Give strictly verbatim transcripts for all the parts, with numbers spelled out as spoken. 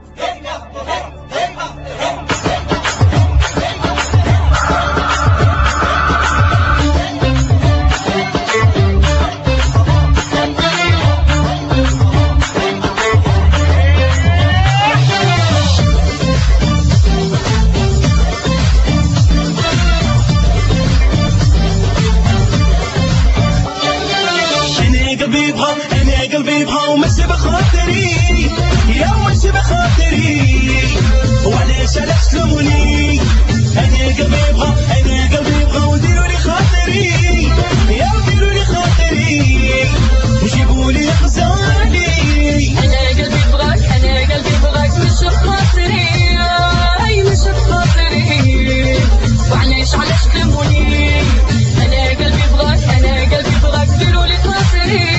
قلبي يبغى انا قلبي يبغى وماشي بخاطري يا ماشي بخاطري وعلاش علاش تلوموني انا قلبي يبغى انا قلبي يبغى وديروا لي خاطري يا وديروا لي خاطري وجيبوا لي غزالي انا قلبي يبغاك انا قلبي يبغاك مش بخاطري اي مش بخاطري وعلاش علاش تلوموني انا قلبي يبغاك انا قلبي يبغاك ديروا لي خاطري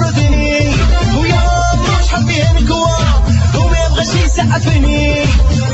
عفني